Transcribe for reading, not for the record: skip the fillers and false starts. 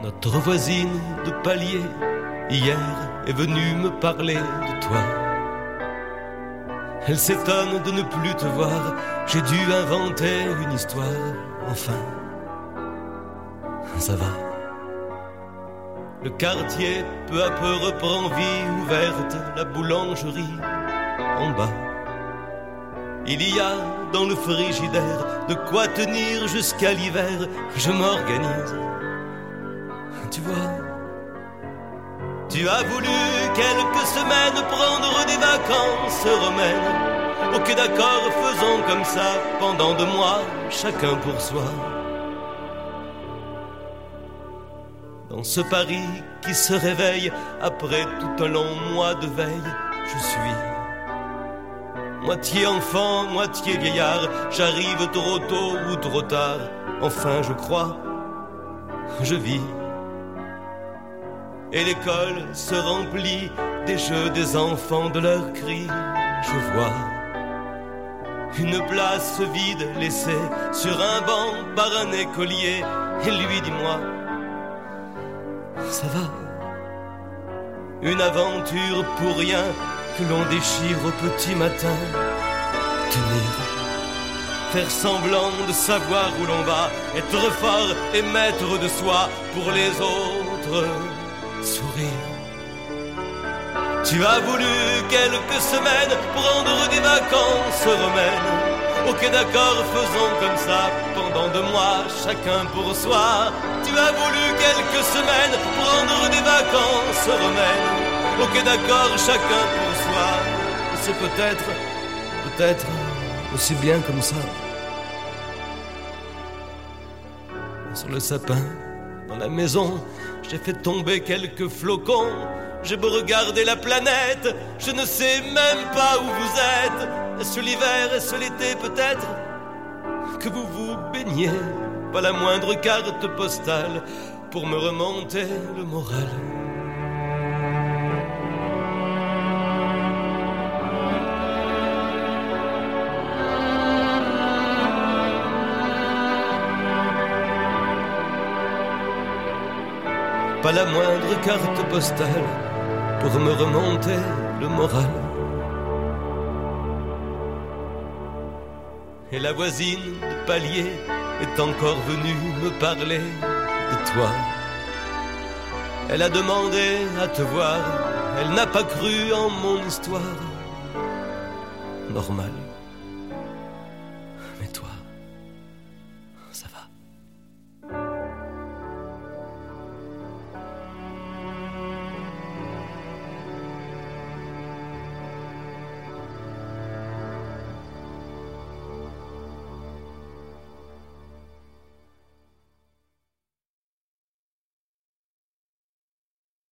Notre voisine de palier, hier, est venue me parler de toi. Elle s'étonne de ne plus te voir, j'ai dû inventer une histoire, enfin. Ça va. Le quartier peu à peu reprend vie, ouverte la boulangerie en bas. Il y a dans le frigidaire de quoi tenir jusqu'à l'hiver, je m'organise. Tu vois, tu as voulu quelques semaines prendre des vacances romaines. Ok d'accord, faisons comme ça pendant 2 mois, chacun pour soi. Dans ce Paris qui se réveille après tout un long mois de veille, je suis moitié enfant, moitié vieillard. J'arrive trop tôt ou trop tard, enfin je crois, je vis. Et l'école se remplit des jeux des enfants, de leurs cris. Je vois une place vide laissée sur un banc par un écolier. Et lui, dis-moi, ça va? Une aventure pour rien que l'on déchire au petit matin. Tenir, faire semblant de savoir où l'on va, être fort et maître de soi pour les autres. Sourire. Tu as voulu quelques semaines prendre des vacances romaines. Ok d'accord, faisons comme ça pendant 2 mois, chacun pour soi. Tu as voulu quelques semaines prendre des vacances romaines. Ok d'accord, chacun pour soi. C'est peut-être aussi bien comme ça. Sur le sapin, dans la maison, j'ai fait tomber quelques flocons. J'ai beau regarder la planète, je ne sais même pas où vous êtes. Est-ce l'hiver, est-ce l'été peut-être que vous vous baignez? Pas la moindre carte postale pour me remonter le moral. Pas la moindre carte postale pour me remonter le moral. Et la voisine de palier est encore venue me parler de toi. Elle a demandé à te voir, elle n'a pas cru en mon histoire. Normal, mais toi...